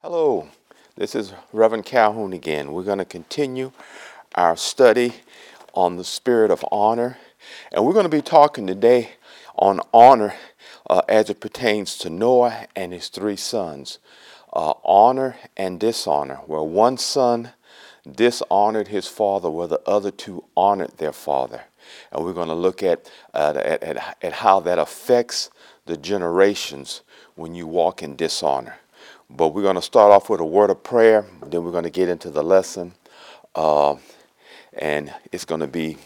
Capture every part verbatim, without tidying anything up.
Hello, this is Reverend Calhoun again. We're going to continue our study on the spirit of honor, and we're going to be talking today on honor uh, as it pertains to Noah and his three sons. Uh, honor and dishonor, where one son dishonored his father, where the other two honored their father. And we're going to look at, uh, at, at, at how that affects the generations when you walk in dishonor. But we're going to start off with a word of prayer, then we're going to get into the lesson, uh, and it's going to be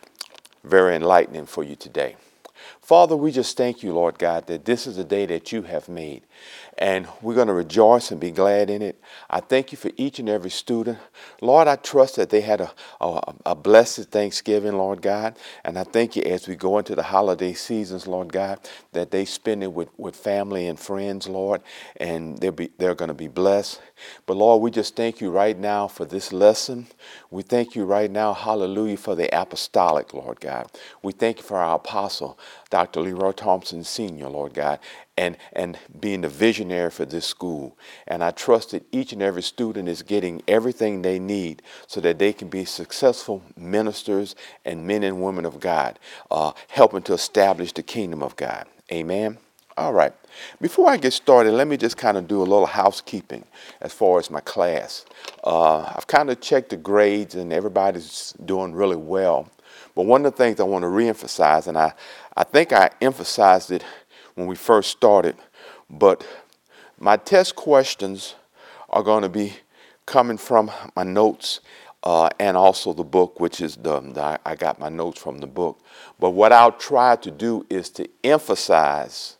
very enlightening for you today. Father, we just thank you, Lord God, that this is a day that you have made, and we're going to rejoice and be glad in it. I thank you for each and every student. Lord, I trust that they had a, a, a blessed Thanksgiving, Lord God, and I thank you as we go into the holiday seasons, Lord God, that they spend it with, with family and friends, Lord, and they'll be, they're going to be blessed. But Lord, we just thank you right now for this lesson. We thank you right now, hallelujah, for the apostolic, Lord God. We thank you for our apostle, Doctor Leroy Thompson Senior, Lord God, and, and being the visionary for this school. And I trust that each and every student is getting everything they need so that they can be successful ministers and men and women of God, uh, helping to establish the kingdom of God. Amen. All right. Before I get started, let me just kind of do a little housekeeping as far as my class. Uh, I've kind of checked the grades and everybody's doing really well. But one of the things I want to reemphasize, and I, I think I emphasized it when we first started, but my test questions are going to be coming from my notes uh, and also the book, which is the, the, I got my notes from the book. But what I'll try to do is to emphasize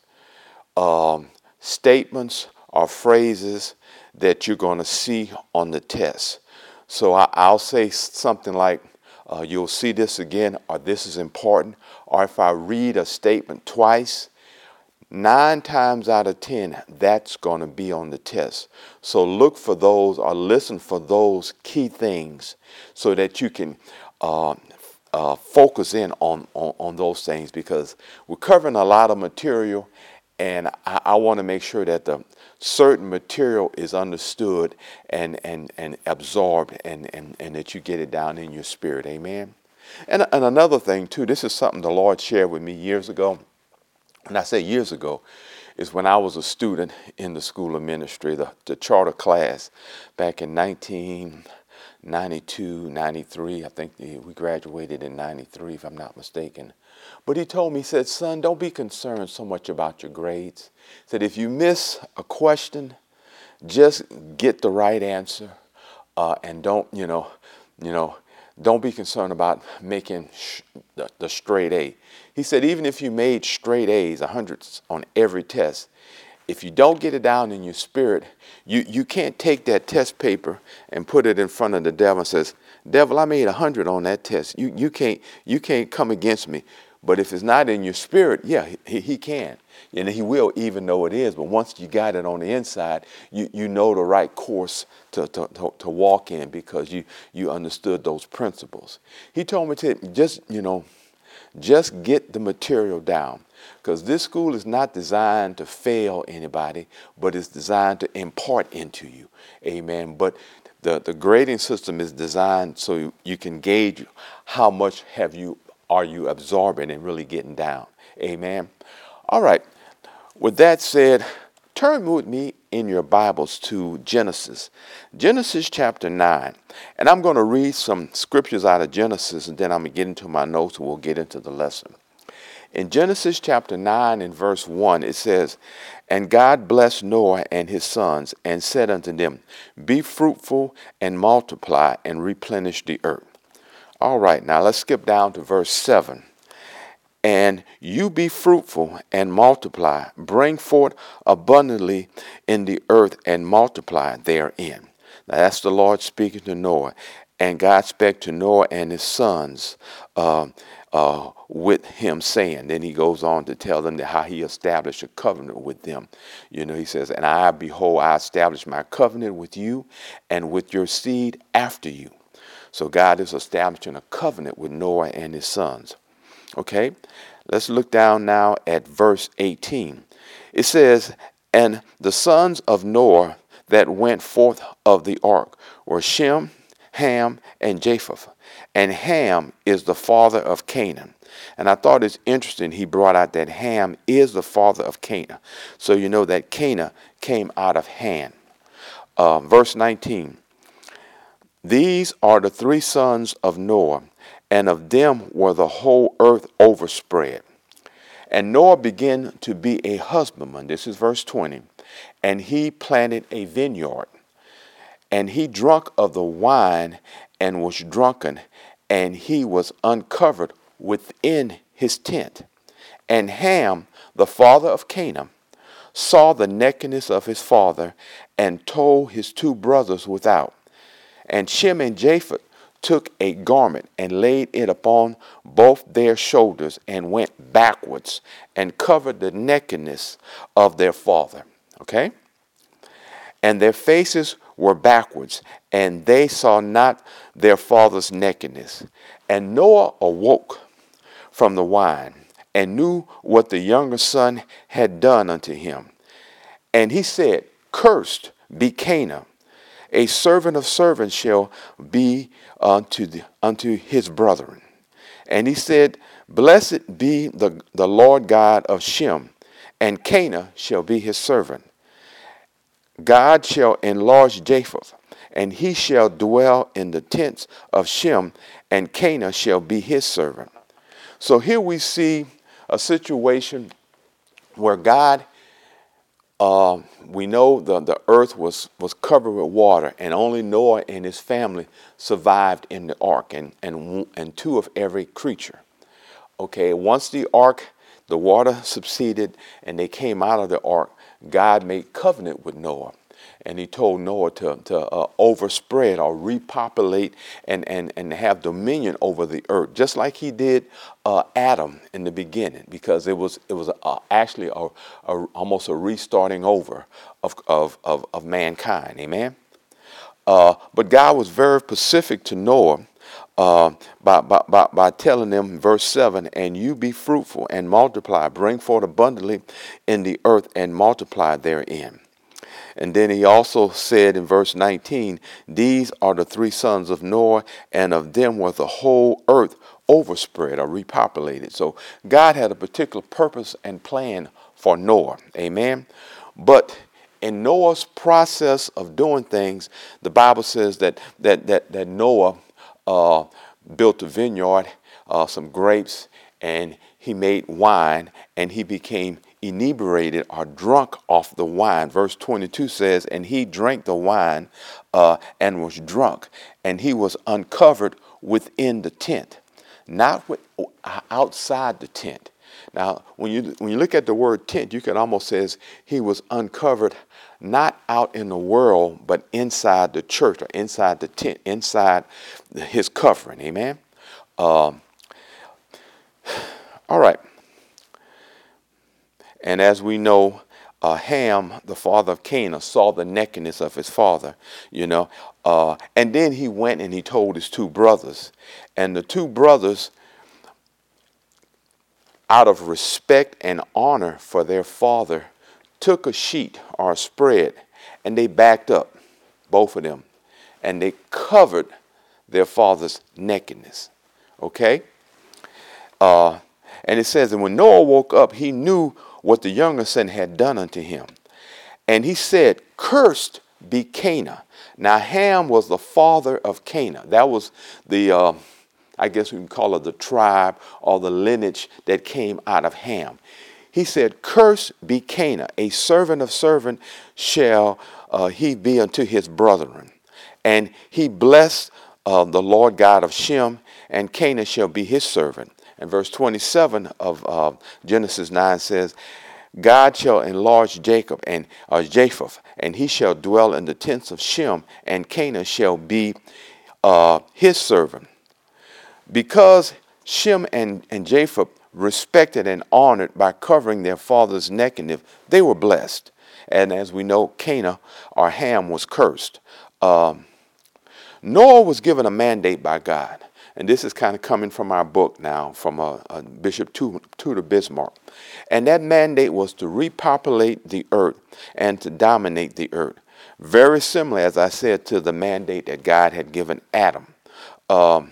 um, statements or phrases that you're going to see on the test. So I, I'll say something like, Uh, you'll see this again, or this is important, or if I read a statement twice, nine times out of ten, that's going to be on the test. So look for those or listen for those key things so that you can uh, uh, focus in on, on, on those things, because we're covering a lot of material, and I, I want to make sure that the certain material is understood and, and, and absorbed, and, and, and that you get it down in your spirit. Amen. And, and another thing, too, this is something the Lord shared with me years ago. And I say years ago, is when I was a student in the School of Ministry, the, the charter class, back in nineteen ninety-two, ninety-three. I think we graduated in ninety-three, if I'm not mistaken. But he told me, he said, son, don't be concerned so much about your grades. He said, if you miss a question, just get the right answer, uh, and don't, you know, you know, don't be concerned about making sh- the, the straight A. He said, even if you made straight A's, hundreds on every test, if you don't get it down in your spirit, you, you can't take that test paper and put it in front of the devil and says, devil, I made a hundred on that test. You, you can't, you can't come against me. But if it's not in your spirit, yeah, he, he can. And he will, even though it is. But once you got it on the inside, you, you know the right course to, to, to, to walk in, because you, you understood those principles. He told me to just, you know, just get the material down, because this school is not designed to fail anybody, but it's designed to impart into you. Amen. But the, the grading system is designed so you, you can gauge how much have you are you absorbing and really getting down. Amen. All right. With that said, turn with me in your Bibles to Genesis. Genesis chapter nine. And I'm going to read some scriptures out of Genesis, and then I'm going to get into my notes and we'll get into the lesson. In Genesis chapter nine and verse one, it says, and God blessed Noah and his sons and said unto them, be fruitful and multiply and replenish the earth. All right, now let's skip down to verse seven. And you be fruitful and multiply, bring forth abundantly in the earth and multiply therein. Now that's the Lord speaking to Noah. And God spake to Noah and his sons uh, uh, with him, saying, then he goes on to tell them that how he established a covenant with them. You know, he says, and I, behold, I establish my covenant with you and with your seed after you. So God is establishing a covenant with Noah and his sons. Okay, let's look down now at verse eighteen. It says, and the sons of Noah that went forth of the ark were Shem, Ham, and Japheth. And Ham is the father of Canaan. And I thought it's interesting he brought out that Ham is the father of Canaan. So you know that Canaan came out of Ham. Uh, verse nineteen. These are the three sons of Noah, and of them were the whole earth overspread. And Noah began to be a husbandman. This is verse twenty. And he planted a vineyard. And he drank of the wine and was drunken, and he was uncovered within his tent. And Ham, the father of Canaan, saw the nakedness of his father, and told his two brothers without. And Shem and Japheth took a garment and laid it upon both their shoulders, and went backwards and covered the nakedness of their father. Okay? And their faces were backwards, and they saw not their father's nakedness. And Noah awoke from the wine, and knew what the younger son had done unto him. And he said, Cursed be Canaan, a servant of servants shall be unto, the, unto his brethren. And he said, Blessed be the, the Lord God of Shem, and Canaan shall be his servant. God shall enlarge Japheth, and he shall dwell in the tents of Shem, and Canaan shall be his servant. So here we see a situation where God, uh, we know the, the earth was, was covered with water, and only Noah and his family survived in the ark, and, and, and two of every creature. Okay, once the ark, the water subsided, and they came out of the ark, God made covenant with Noah. And he told Noah to, to uh, overspread or repopulate and, and, and have dominion over the earth, just like he did uh, Adam in the beginning, because it was it was uh, actually a, a, almost a restarting over of, of, of, of mankind. Amen. Uh, but God was very specific to Noah uh, by, by, by, by telling them in verse seven, and you be fruitful and multiply, bring forth abundantly in the earth and multiply therein. And then he also said in verse nineteen, these are the three sons of Noah, and of them was the whole earth overspread or repopulated. So God had a particular purpose and plan for Noah. Amen. But in Noah's process of doing things, the Bible says that that that, that Noah uh, built a vineyard, uh, some grapes, and he made wine, and he became inebriated or drunk off the wine. Verse twenty-two says, and he drank the wine uh, and was drunk, and he was uncovered within the tent, not with, outside the tent. Now, when you when you look at the word tent, you can almost says he was uncovered not out in the world, but inside the church or inside the tent, inside his covering. Amen. Um, all right. And as we know, uh, Ham, the father of Canaan, saw the nakedness of his father, you know, uh, and then he went and he told his two brothers. And the two brothers, out of respect and honor for their father, took a sheet or a spread, and they backed up, both of them, and they covered their father's nakedness. Okay? Uh, and it says, and when Noah woke up, he knew what the younger son had done unto him. And he said, Cursed be Canaan. Now Ham was the father of Canaan. That was the, uh, I guess we can call it the tribe or the lineage that came out of Ham. He said, Cursed be Canaan, a servant of servant shall uh, he be unto his brethren. And he blessed uh, the Lord God of Shem, and Canaan shall be his servant. And verse twenty-seven of uh, Genesis nine says, God shall enlarge Jacob and uh, Japheth, and he shall dwell in the tents of Shem, and Canaan shall be uh, his servant. Because Shem and, and Japheth respected and honored by covering their father's nakedness, they were blessed. And as we know, Canaan or Ham was cursed. Um, Noah was given a mandate by God. And this is kind of coming from our book now, from uh, uh, Bishop Tudor Bismarck. And that mandate was to repopulate the earth and to dominate the earth. Very similar, as I said, to the mandate that God had given Adam. Um,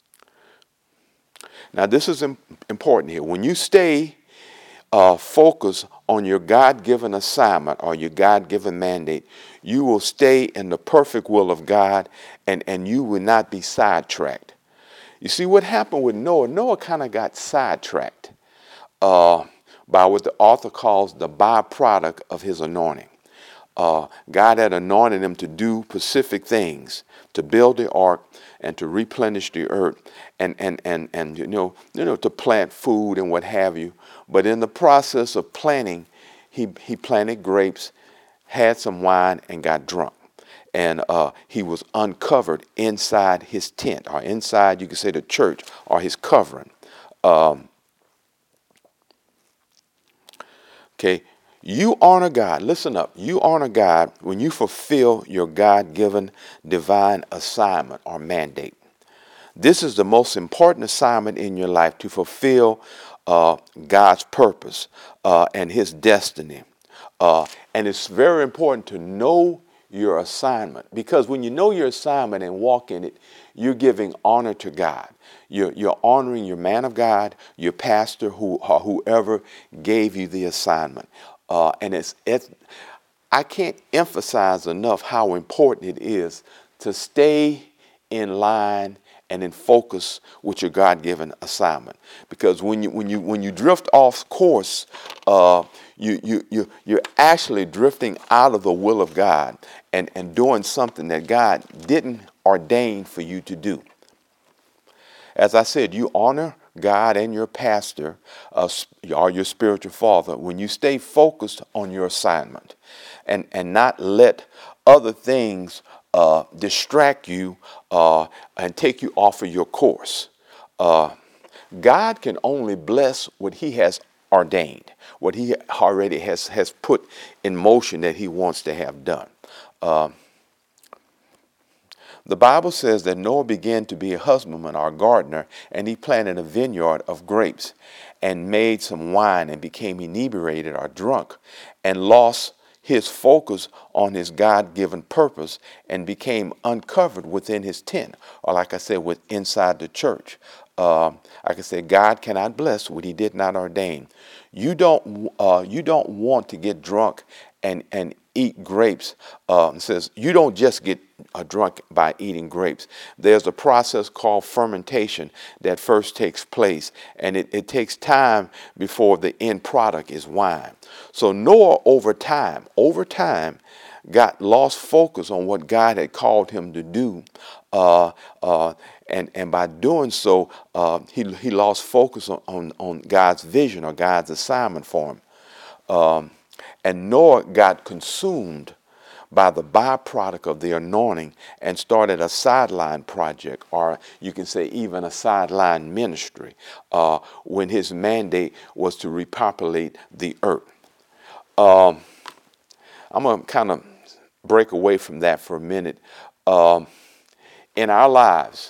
now, this is im- important here. When you stay uh, focused on your God-given assignment or your God-given mandate, you will stay in the perfect will of God, and, and you will not be sidetracked. You see, what happened with Noah, Noah kind of got sidetracked uh, by what the author calls the byproduct of his anointing. Uh, God had anointed him to do specific things, to build the ark and to replenish the earth, and and and and you know you know to plant food and what have you. But in the process of planting, he he planted grapes, had some wine, and got drunk. And uh, he was uncovered inside his tent, or inside, you could say, the church, or his covering. Um, okay, you honor God. Listen up. You honor God when you fulfill your God-given divine assignment or mandate. This is the most important assignment in your life, to fulfill uh, God's purpose uh, and his destiny. Uh, and it's very important to know your assignment, because when you know your assignment and walk in it, you're giving honor to God. You're, you're honoring your man of God, your pastor, who or whoever gave you the assignment. Uh, and it's, it's I can't emphasize enough how important it is to stay in line and in focus with your God-given assignment. Because when you when you when you drift off course, uh, you you you you're actually drifting out of the will of God and and doing something that God didn't ordain for you to do. As I said, you honor God and your pastor, uh, or your spiritual father, when you stay focused on your assignment, and and not let other things uh, distract you uh, and take you off of your course. Uh, God can only bless what he has ordained, what he already has, has put in motion that he wants to have done. Uh, the Bible says that Noah began to be a husbandman or a gardener, and he planted a vineyard of grapes and made some wine and became inebriated or drunk and lost his focus on his God-given purpose and became uncovered within his tent, or like I said, with inside the church. Uh, like I said, God cannot bless what he did not ordain. You don't, uh, you don't want to get drunk and, and eat grapes. Uh, it says you don't just get uh, drunk by eating grapes. There's a process called fermentation that first takes place, and it, it takes time before the end product is wine. So Noah, over time, over time, got lost focus on what God had called him to do, uh, uh, and and by doing so, uh, he he lost focus on, on on God's vision or God's assignment for him. Um, and Noah got consumed by the byproduct of the anointing and started a sideline project, or you can say even a sideline ministry, uh, when his mandate was to repopulate the earth. Um, I'm going to kind of break away from that for a minute. Um, in our lives,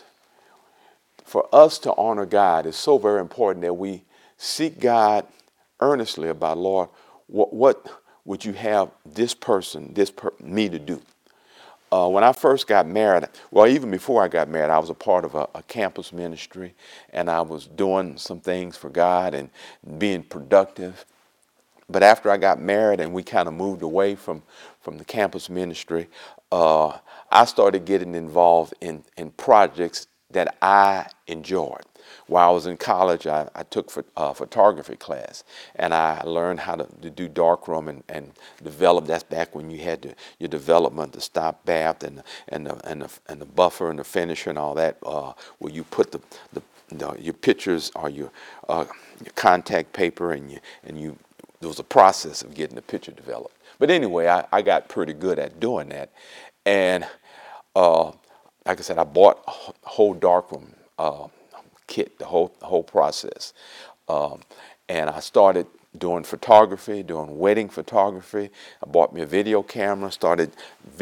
for us to honor God, is so very important that we seek God earnestly about, Lord, what, what would you have this person, this per- me to do? Uh, when I first got married, well, even before I got married, I was a part of a, a campus ministry, and I was doing some things for God and being productive. But after I got married and we kind of moved away from, from the campus ministry, uh, I started getting involved in, in projects that I enjoyed. While I was in college, I, I took ph- uh, photography class, and I learned how to, to do darkroom and, and develop. That's back when you had to, your development, the stop bath and and the, and the and the buffer and the finisher and all that, uh, where you put the, the, the your pictures or your uh, your contact paper, and you and you there was a process of getting the picture developed. But anyway, I, I got pretty good at doing that, and uh, like I said, I bought a whole darkroom uh, kit, the whole the whole process, um, and I started doing photography, doing wedding photography. I bought me a video camera, started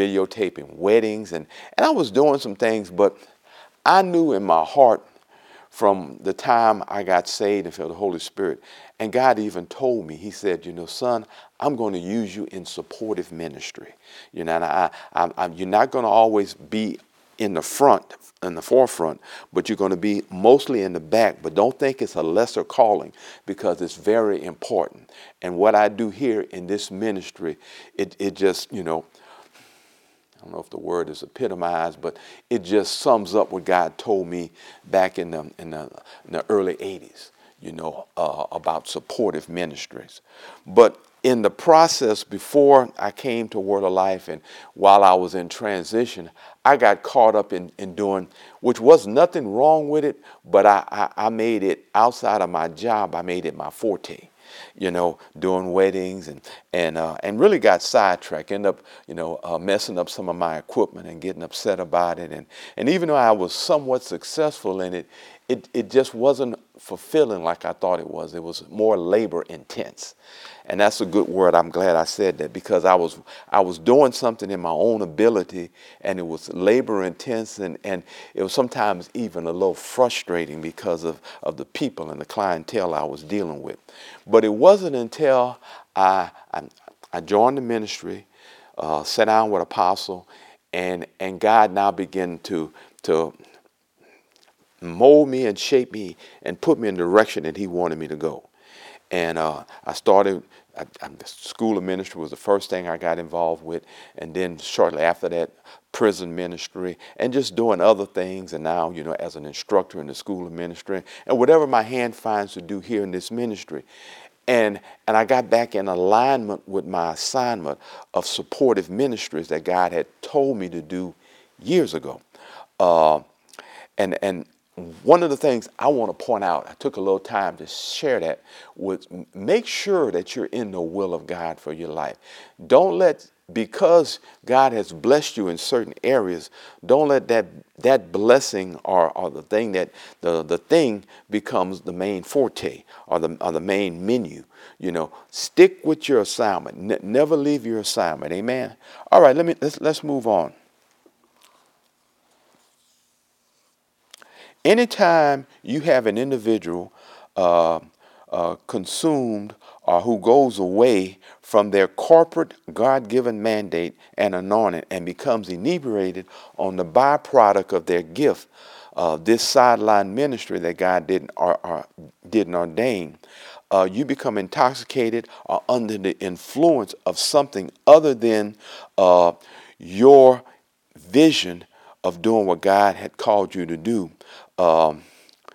videotaping weddings, and and I was doing some things, but I knew in my heart from the time I got saved and felt the Holy Spirit. And God even told me, he said, you know, son, I'm going to use you in supportive ministry. You know, and I, I, I, you're not going to always be in the front, in the forefront, but you're going to be mostly in the back. But don't think it's a lesser calling, because it's very important. And what I do here in this ministry, it, it just, you know, I don't know if the word is epitomized, but it just sums up what God told me back in the, in the, in the early eighties, you know, uh, about supportive ministries. But in the process, before I came to Word of Life and while I was in transition, I got caught up in, in doing, which was nothing wrong with it, but I, I, I made it outside of my job, I made it my forte. You know, doing weddings and and uh, and really got sidetracked. Ended up, you know, uh, messing up some of my equipment and getting upset about it. And and even though I was somewhat successful in it, it it just wasn't fulfilling like I thought it was. It was more labor intense. And that's a good word. I'm glad I said that, because I was I was doing something in my own ability, and it was labor intense, and, and it was sometimes even a little frustrating because of, of the people and the clientele I was dealing with. But it wasn't until I I, I joined the ministry, uh, sat down with Apostle, and and God now began to to mold me and shape me and put me in the direction that he wanted me to go. And uh, I started, I, I, the School of Ministry was the first thing I got involved with. And then shortly after that, prison ministry, and just doing other things. And now, you know, as an instructor in the School of Ministry, and whatever my hand finds to do here in this ministry. And, and I got back in alignment with my assignment of supportive ministries that God had told me to do years ago. Uh, and, and one of the things I want to point out, I took a little time to share that, was make sure that you're in the will of God for your life. Don't let, because God has blessed you in certain areas, don't let that that blessing or, or the thing that the, the thing becomes the main forte or the or the main menu. You know, stick with your assignment. N- never leave your assignment. Amen. All right, let me let's let's move on. Anytime you have an individual uh, uh, consumed or who goes away from their corporate God-given mandate and anointing and becomes inebriated on the byproduct of their gift, uh, this sideline ministry that God didn't or, or didn't ordain, uh, you become intoxicated or under the influence of something other than uh, your vision of doing what God had called you to do. Um,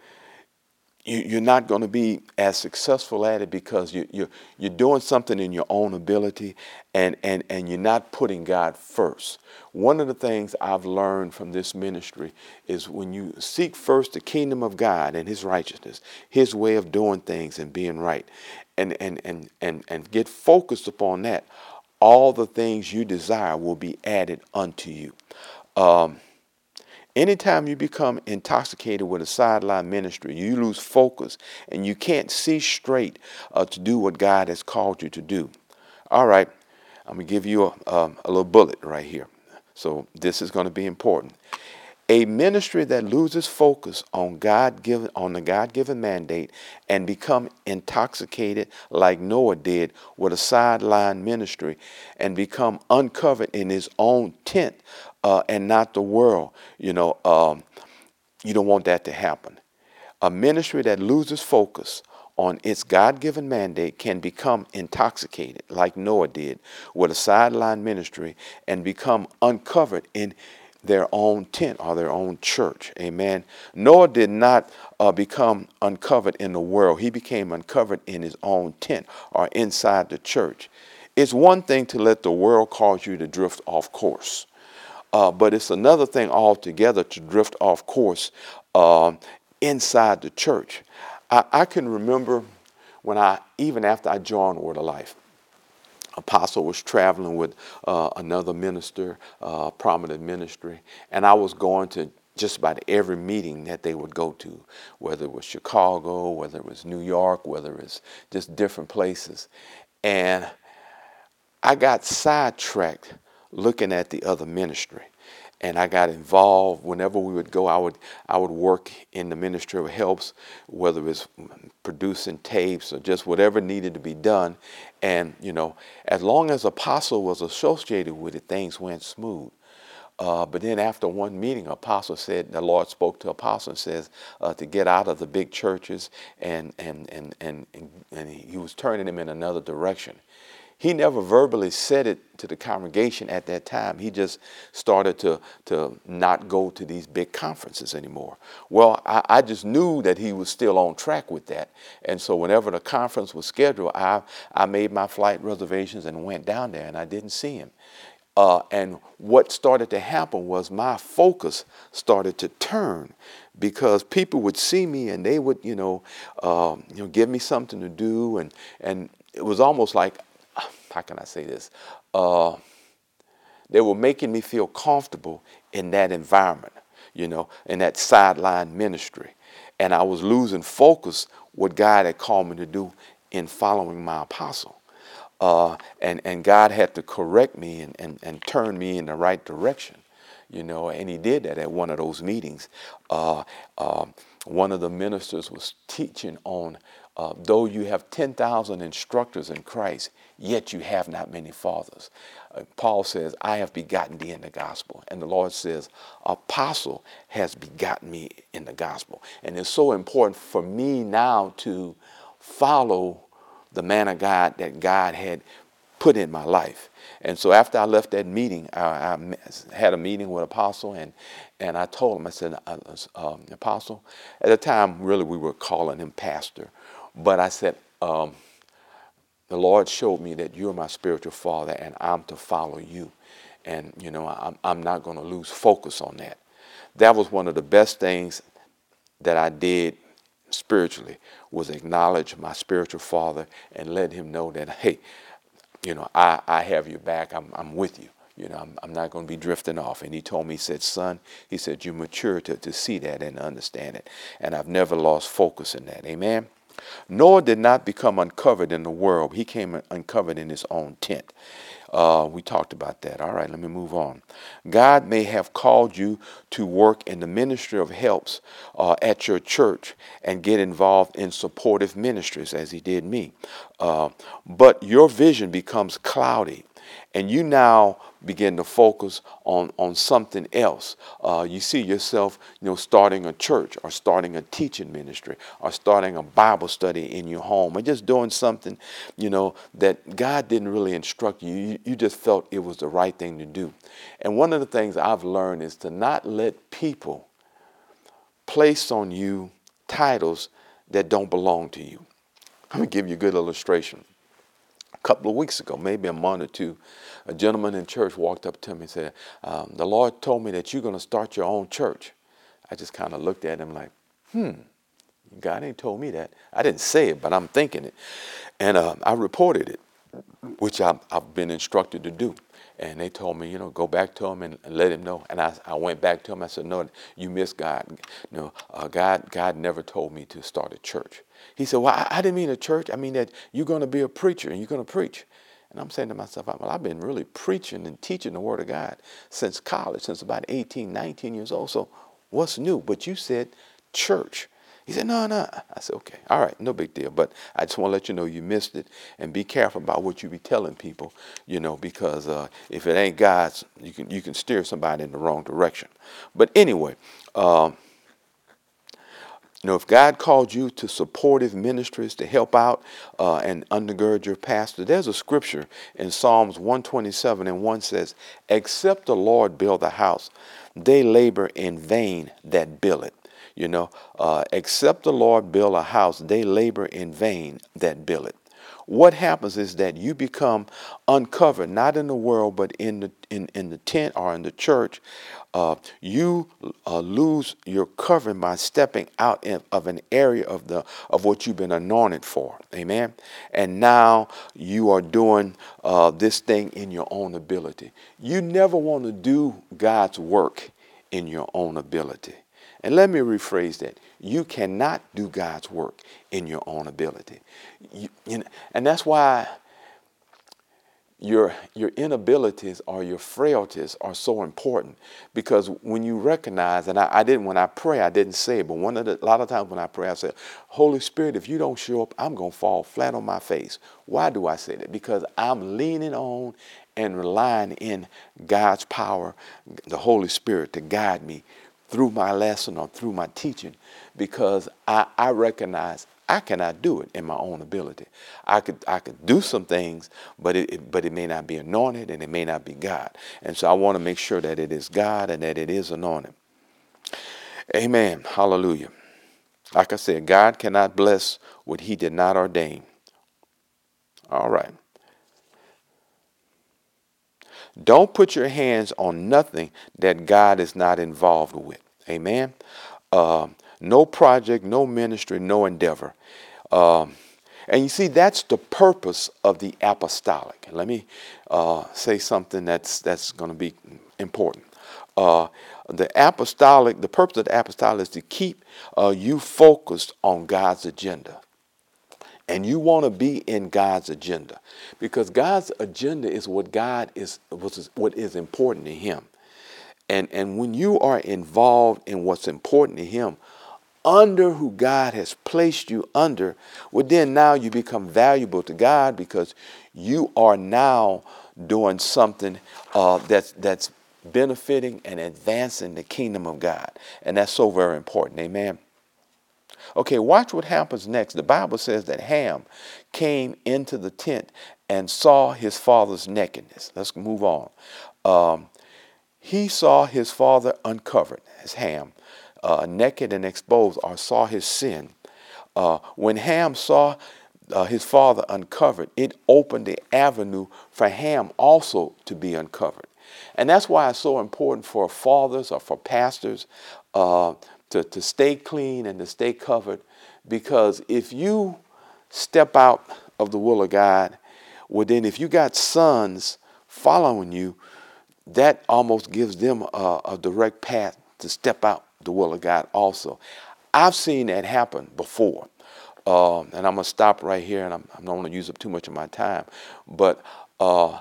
you, you're not going to be as successful at it, because you, you, you're doing something in your own ability, and, and, and you're not putting God first. One of the things I've learned from this ministry is when you seek first the kingdom of God and his righteousness, his way of doing things and being right, and, and, and, and, and get focused upon that, all the things you desire will be added unto you. Um, Anytime you become intoxicated with a sideline ministry, you lose focus and you can't see straight uh, to do what God has called you to do. All right, I'm going to give you a, um, a little bullet right here. So this is going to be important. A ministry that loses focus on God given on the God-given mandate and become intoxicated like Noah did with a sideline ministry and become uncovered in his own tent uh, and not the world. You know, um, you don't want that to happen. A ministry that loses focus on its God-given mandate can become intoxicated like Noah did with a sideline ministry and become uncovered in their own tent or their own church. Amen. Noah did not uh, become uncovered in the world. He became uncovered in his own tent or inside the church. It's one thing to let the world cause you to drift off course. Uh, but it's another thing altogether to drift off course um, inside the church. I, I can remember when I, even after I joined Word of Life, Apostle was traveling with uh, another minister, uh, prominent ministry, and I was going to just about every meeting that they would go to, whether it was Chicago, whether it was New York, whether it was just different places. And I got sidetracked looking at the other ministry. And I got involved. Whenever we would go, I would I would work in the ministry of helps, whether it's producing tapes or just whatever needed to be done. And you know, as long as Apostle was associated with it, things went smooth. Uh, but then after one meeting, Apostle said, the Lord spoke to Apostle and says uh, to get out of the big churches, and and and and and, and he was turning him in another direction. He never verbally said it to the congregation at that time. He just started to, to not go to these big conferences anymore. Well, I, I just knew that he was still on track with that. And so whenever the conference was scheduled, I, I made my flight reservations and went down there, and I didn't see him. Uh, and what started to happen was my focus started to turn, because people would see me and they would, you know, uh, you know, give me something to do. And, and it was almost like, how can I say this? Uh, they were making me feel comfortable in that environment, you know, in that sideline ministry. And I was losing focus what God had called me to do in following my apostle. Uh, and, and God had to correct me and, and, and turn me in the right direction, you know, and he did that at one of those meetings. Uh, uh, one of the ministers was teaching on, uh, though you have ten thousand instructors in Christ, yet you have not many fathers. Uh, Paul says, I have begotten thee in the gospel. And the Lord says, apostle has begotten me in the gospel. And it's so important for me now to follow the man of God that God had put in my life. And so after I left that meeting, I, I had a meeting with Apostle, and, and I told him, I said, um, Apostle, at the time, really, we were calling him Pastor. But I said, um, the Lord showed me that you're my spiritual father, and I'm to follow you. And, you know, I'm, I'm not going to lose focus on that. That was one of the best things that I did spiritually, was acknowledge my spiritual father and let him know that, hey, you know, I, I have your back. I'm, I'm with you. You know, I'm, I'm not going to be drifting off. And he told me, he said, son, he said, you mature to, to see that and understand it. And I've never lost focus in that. Amen. Noah did not become uncovered in the world. He came uncovered in his own tent. Uh, we talked about that. All right, let me move on. God may have called you to work in the ministry of helps uh, at your church and get involved in supportive ministries, as he did me. Uh, but your vision becomes cloudy, and you now begin to focus on, on something else. Uh, you see yourself, you know, starting a church or starting a teaching ministry or starting a Bible study in your home or just doing something, you know, that God didn't really instruct you. You, you just felt it was the right thing to do. And one of the things I've learned is to not let people place on you titles that don't belong to you. Let me give you a good illustration. A couple of weeks ago, maybe a month or two, a gentleman in church walked up to me and said, um, the Lord told me that you're going to start your own church. I just kind of looked at him like, hmm, God ain't told me that. I didn't say it, but I'm thinking it. And uh, I reported it, which I've, I've been instructed to do. And they told me, you know, go back to him and, and let him know. And I, I went back to him. I said, no, you missed God. No, uh, God, God never told me to start a church. He said, well, I, I didn't mean a church. I mean that you're going to be a preacher and you're going to preach. And I'm saying to myself, well, I've been really preaching and teaching the word of God since college, since about eighteen, nineteen years old. So what's new? But you said church. He said, no, no. I said, okay, all right, no big deal. But I just want to let you know you missed it, and be careful about what you be telling people, you know, because uh, if it ain't God's, you can you can steer somebody in the wrong direction. But anyway, um, you know, if God called you to supportive ministries to help out uh, and undergird your pastor, there's a scripture in Psalms one twenty-seven and one says, except the Lord build the house, they labor in vain that build it. You know, uh, except the Lord build a house, they labor in vain that build it. What happens is that you become uncovered, not in the world, but in the in, in the tent or in the church. Uh, you uh, lose your covering by stepping out in, of an area of the of what you've been anointed for. Amen. And now you are doing uh, this thing in your own ability. You never want to do God's work in your own ability. And let me rephrase that. You cannot do God's work in your own ability. You, you know, and that's why your your inabilities or your frailties are so important, because when you recognize, and I, I didn't, when I pray, I didn't say it, but one of the, a lot of times when I pray, I say, Holy Spirit, if you don't show up, I'm going to fall flat on my face. Why do I say that? Because I'm leaning on and relying in God's power, the Holy Spirit, to guide me through my lesson or through my teaching, because I, I recognize I cannot do it in my own ability. I could I could do some things, but it, it but it may not be anointed, and it may not be God. And so I want to make sure that it is God and that it is anointed. Amen. Hallelujah. Like I said, God cannot bless what he did not ordain. All right. Don't put your hands on nothing that God is not involved with. Amen. Uh, no project, no ministry, no endeavor. Um, and you see, that's the purpose of the apostolic. Let me uh, say something that's that's going to be important. Uh, the apostolic, the purpose of the apostolic is to keep uh, you focused on God's agenda. And you want to be in God's agenda, because God's agenda is what God is, what is important to him. And, and when you are involved in what's important to him, under who God has placed you under, well, then now you become valuable to God, because you are now doing something uh, that's, that's benefiting and advancing the kingdom of God. And that's so very important. Amen. Okay, watch what happens next. The Bible says that Ham came into the tent and saw his father's nakedness. Let's move on. Um, he saw his father uncovered, as Ham, uh, naked and exposed, or saw his sin. Uh, when Ham saw uh, his father uncovered, it opened the avenue for Ham also to be uncovered. And that's why it's so important for fathers or for pastors uh, to, to stay clean and to stay covered, because if you step out of the will of God, well, then if you got sons following you, that almost gives them a, a direct path to step out the will of God also. I've seen that happen before. Um, and I'm going to stop right here, and I'm, I don't want to use up too much of my time. But uh,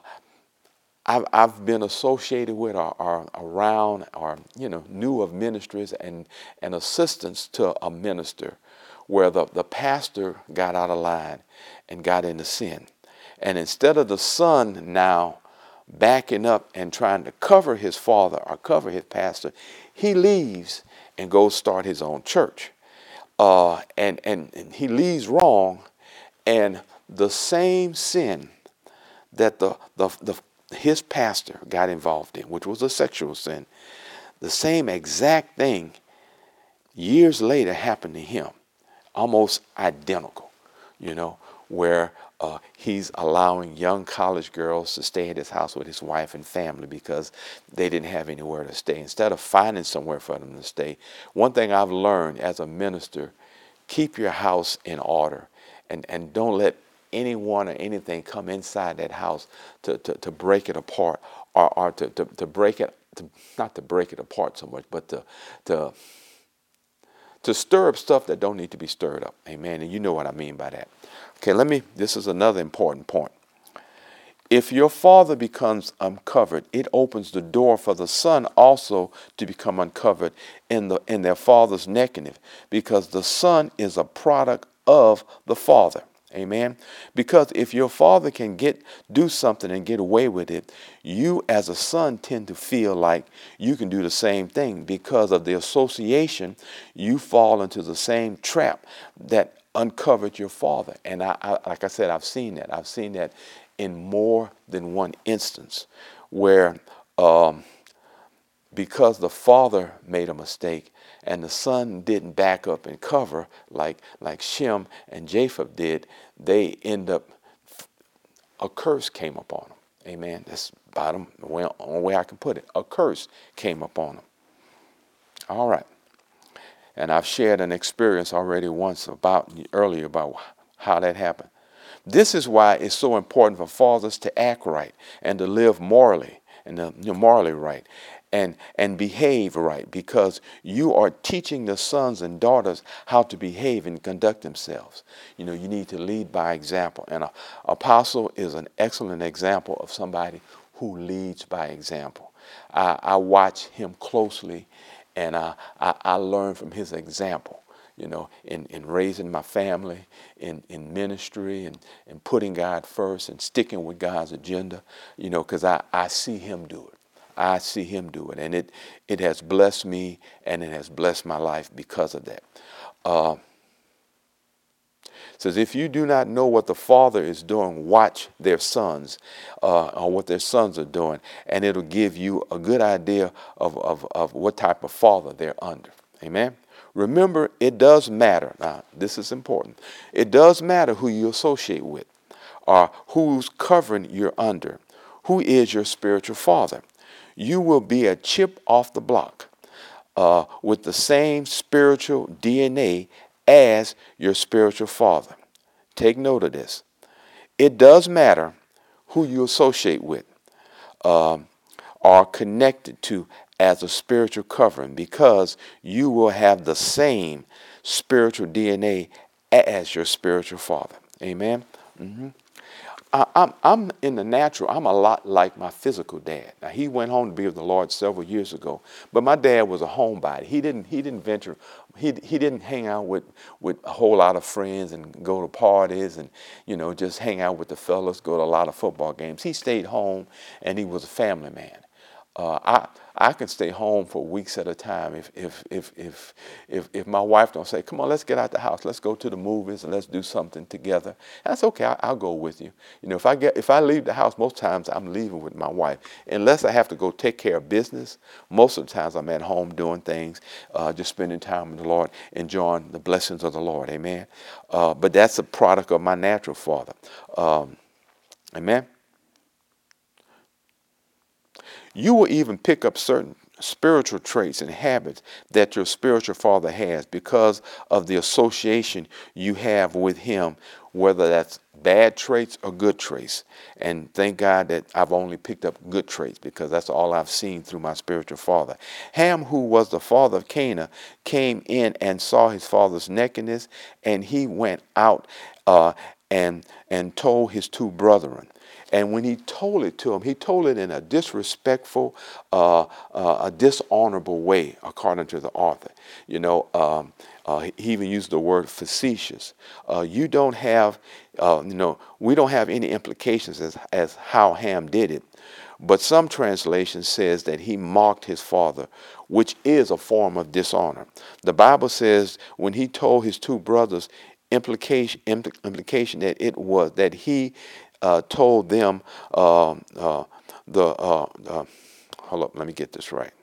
I've, I've been associated with or, or around or, you know, knew of ministries and, and assistants to a minister where the, the pastor got out of line and got into sin. And instead of the son now backing up and trying to cover his father or cover his pastor, he leaves and goes start his own church. Uh, and, and, and he leaves wrong, and the same sin that the, the, the his pastor got involved in, which was a sexual sin, the same exact thing years later happened to him, almost identical, you know, where uh, he's allowing young college girls to stay at his house with his wife and family because they didn't have anywhere to stay. Instead of finding somewhere for them to stay, one thing I've learned as a minister, keep your house in order, and, and don't let anyone or anything come inside that house to, to, to break it apart, or, or to, to, to break it, to, not to break it apart so much, but to, to, to stir up stuff that don't need to be stirred up. Amen. And you know what I mean by that. Okay, let me, this is another important point. If your father becomes uncovered, it opens the door for the son also to become uncovered in the in their father's nakedness, because the son is a product of the father. Amen. Because if your father can get do something and get away with it, you as a son tend to feel like you can do the same thing. Because of the association, you fall into the same trap that uncovered your father. And I, I like I said, I've seen that. I've seen that in more than one instance where um, because the father made a mistake and the son didn't back up and cover like like Shem and Japheth did, they end up, a curse came upon them. Amen. That's about the way, only way I can put it. A curse came upon them. All right. And I've shared an experience already once about earlier about how that happened. This is why it's so important for fathers to act right and to live morally and to, you know, morally right. and and behave right, because you are teaching the sons and daughters how to behave and conduct themselves. You know, you need to lead by example, and an apostle is an excellent example of somebody who leads by example. I, I watch him closely, and I, I, I learn from his example, you know, in, in raising my family, in, in ministry, and, and putting God first and sticking with God's agenda, you know, because I, I see him do it. I see him do it, and it, it has blessed me, and it has blessed my life because of that. Uh, says, if you do not know what the Father is doing, watch their sons, uh, or what their sons are doing, and it'll give you a good idea of, of, of what type of father they're under. Amen? Remember, it does matter. Now, this is important. It does matter who you associate with, or whose covering you're under, who is your spiritual father. You will be a chip off the block uh, with the same spiritual D N A as your spiritual father. Take note of this. It does matter who you associate with, um, are connected to as a spiritual covering, because you will have the same spiritual D N A as your spiritual father. Amen. Mm-hmm. I, I'm, I'm in the natural, I'm a lot like my physical dad. Now, he went home to be with the Lord several years ago, but my dad was a homebody. He didn't, he didn't venture, he, he didn't hang out with, with a whole lot of friends and go to parties and, you know, just hang out with the fellas, go to a lot of football games. He stayed home, and he was a family man. Uh, I I can stay home for weeks at a time if if if if if if my wife don't say, come on, let's get out the house, let's go to the movies and let's do something together. That's okay. I, I'll go with you. You know, if I get if I leave the house, most times I'm leaving with my wife, unless I have to go take care of business. Most of the times I'm at home doing things, uh, just spending time with the Lord, enjoying the blessings of the Lord. Amen. Uh, but that's a product of my natural father. Um, amen. You will even pick up certain spiritual traits and habits that your spiritual father has because of the association you have with him, whether that's bad traits or good traits. And thank God that I've only picked up good traits, because that's all I've seen through my spiritual father. Ham, who was the father of Canaan, came in and saw his father's nakedness, and he went out uh, and and told his two brethren. And when he told it to him, he told it in a disrespectful, uh, uh, a dishonorable way, according to the author. You know, um, uh, he even used the word facetious. Uh, you don't have, uh, you know, we don't have any implications as, as how Ham did it. But some translation says that he mocked his father, which is a form of dishonor. The Bible says when he told his two brothers, implication, impl- implication that it was that he Uh, told them uh, uh, the uh, uh, hold up, let me get this right.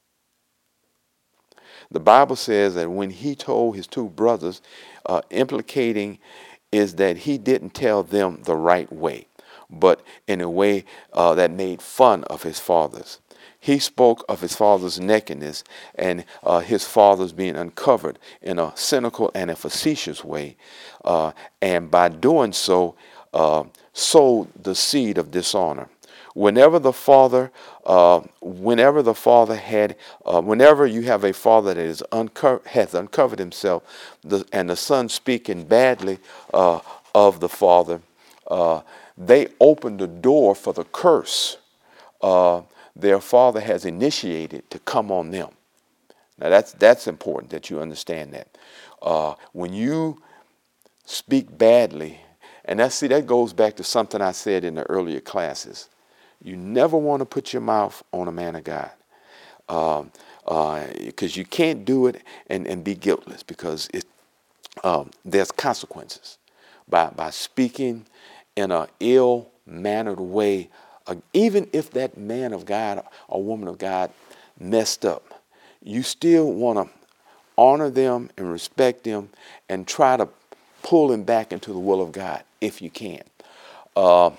The Bible says that when he told his two brothers, uh, implicating is that he didn't tell them the right way, but in a way uh, that made fun of his fathers. He spoke of his father's nakedness and uh, his father's being uncovered in a cynical and a facetious way, uh, and by doing so, uh, sowed the seed of dishonor. Whenever the father, uh, whenever the father had, uh, whenever you have a father that is unco- has uncovered himself, the, and the son speaking badly uh, of the father, uh, they open the door for the curse uh, their father has initiated to come on them. Now that's that's important that you understand that. Uh, when you speak badly, and that see that goes back to something I said in the earlier classes. You never want to put your mouth on a man of God, um, uh, because you can't do it and, and be guiltless, because it um, there's consequences by by speaking in an ill-mannered way. Uh, even if that man of God or woman of God messed up, you still want to honor them and respect them and try to pull them back into the will of God if you can. Uh,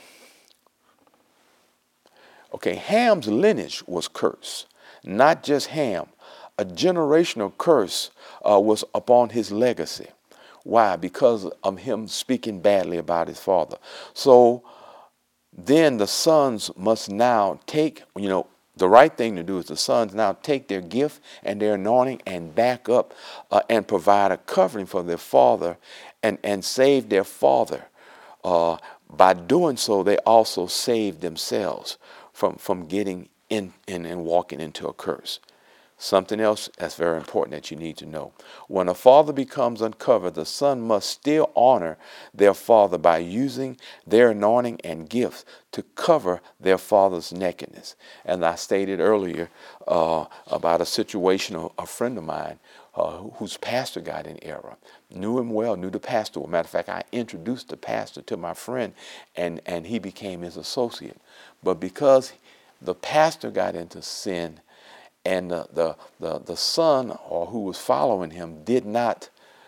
okay, Ham's lineage was cursed. Not just Ham. A generational curse uh, was upon his legacy. Why? Because of him speaking badly about his father. So then the sons must now take, you know, the right thing to do is the sons now take their gift and their anointing and back up uh, and provide a covering for their father and, and save their father. Uh, by doing so, they also save themselves from, from getting in, in and walking into a curse. Something else that's very important that you need to know. When a father becomes uncovered, the son must still honor their father by using their anointing and gifts to cover their father's nakedness. And I stated earlier uh, about a situation of a friend of mine uh, whose pastor got in error. Knew him well, knew the pastor. As a matter of fact, I introduced the pastor to my friend, and, and he became his associate. But because the pastor got into sin, and the, the, the, the son or who was following him did not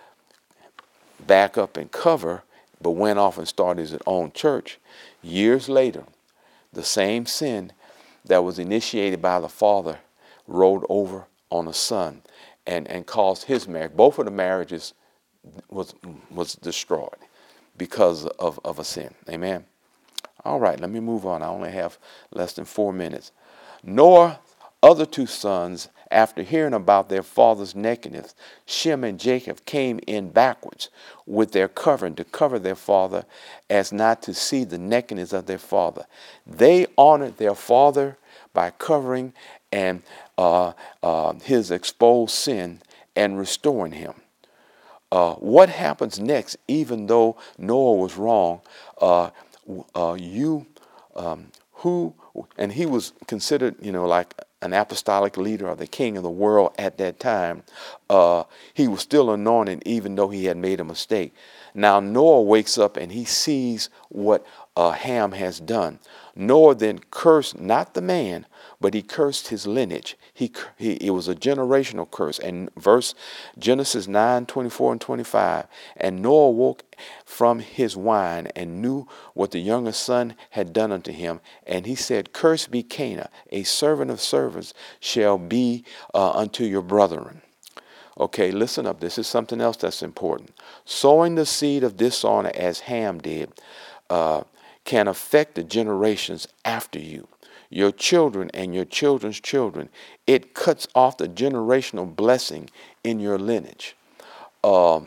back up and cover, but went off and started his own church. Years later, the same sin that was initiated by the father rolled over on the son and, and caused his marriage. Both of the marriages was, was destroyed because of, of a sin. Amen. All right, let me move on. I only have less than four minutes. Noah other two sons, after hearing about their father's nakedness, Shem and Japheth, came in backwards with their covering to cover their father as not to see the nakedness of their father. They honored their father by covering and uh, uh, his exposed sin and restoring him. Uh, what happens next, even though Noah was wrong, uh, uh, you, um, who, and he was considered, you know, like an apostolic leader or the king of the world at that time, uh, he was still anointed even though he had made a mistake. Now Noah wakes up and he sees what uh, Ham has done. Noah then cursed not the man, but he cursed his lineage. He, he it was a generational curse. And verse Genesis nine, twenty-four and twenty-five. And Noah woke from his wine and knew what the younger son had done unto him. And he said, Cursed be Canaan, a servant of servants shall be uh, unto your brethren. Okay, listen up. This is something else that's important. Sowing the seed of dishonor as Ham did uh, can affect the generations after you, your children and your children's children. It cuts off the generational blessing in your lineage. Uh,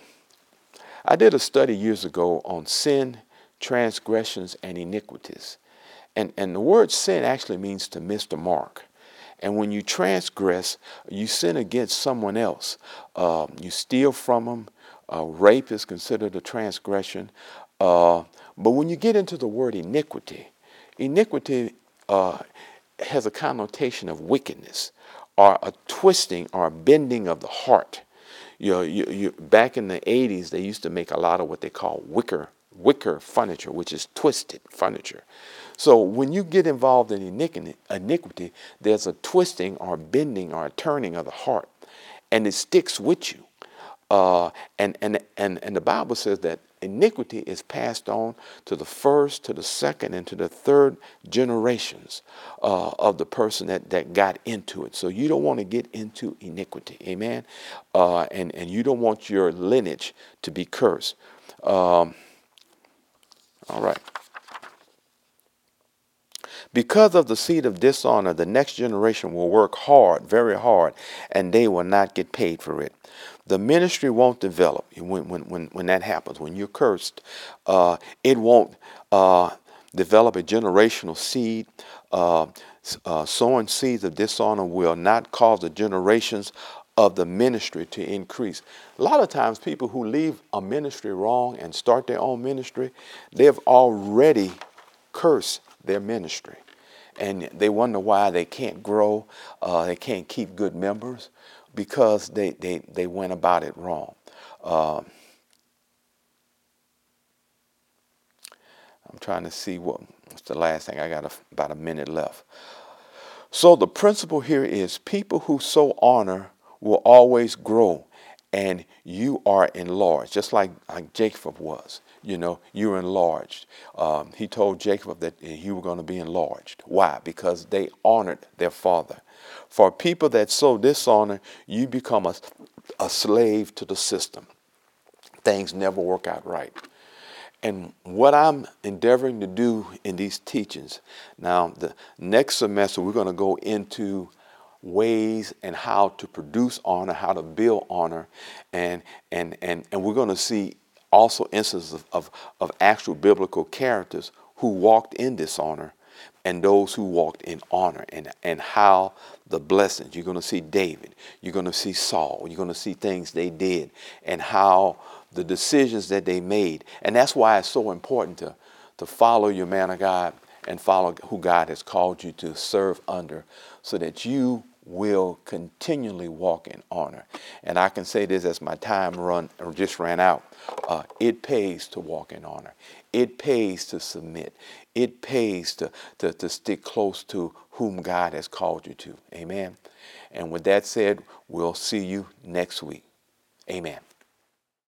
I did a study years ago on sin, transgressions, and iniquities. And, and the word sin actually means to miss the mark. And when you transgress, you sin against someone else. Uh, you steal from them. Uh, rape is considered a transgression. Uh, but when you get into the word iniquity, iniquity uh, has a connotation of wickedness, or a twisting or a bending of the heart. You know, you, you, back in the eighties, they used to make a lot of what they call wicker, wicker furniture, which is twisted furniture. So when you get involved in iniquity, iniquity, there's a twisting or bending or a turning of the heart, and it sticks with you. Uh, and, and, and, and the Bible says that iniquity is passed on to the first, to the second, and to the third generations uh, of the person that, that got into it. So you don't want to get into iniquity, amen? Uh, and, and you don't want your lineage to be cursed. Um, all right. Because of the seed of dishonor, the next generation will work hard, very hard, and they will not get paid for it. The ministry won't develop when, when, when, when that happens. When you're cursed, uh, it won't uh, develop a generational seed. Uh, uh, sowing seeds of dishonor will not cause the generations of the ministry to increase. A lot of times people who leave a ministry wrong and start their own ministry, they've already cursed their ministry. And they wonder why they can't grow, uh, they can't keep good members, because they, they, they went about it wrong. Uh, I'm trying to see what, what's the last thing. I got a, about a minute left. So the principle here is people who sow honor will always grow, and you are enlarged, just like, like Jacob was. You know, you're enlarged. Um, he told Jacob that you were going to be enlarged. Why? Because they honored their father. For people that sow dishonor, you become a, a slave to the system. Things never work out right. And what I'm endeavoring to do in these teachings, now the next semester we're going to go into ways and how to produce honor, how to build honor, and and and, and we're going to see also instances of, of, of actual biblical characters who walked in dishonor and those who walked in honor, and, and how the blessings, you're going to see David, you're going to see Saul, you're going to see things they did and how the decisions that they made. And that's why it's so important to, to follow your man of God and follow who God has called you to serve under, so that you will continually walk in honor. And I can say this as my time run or just ran out. Uh, it pays to walk in honor. It pays to submit. It pays to, to, to stick close to whom God has called you to. Amen. And with that said, we'll see you next week. Amen.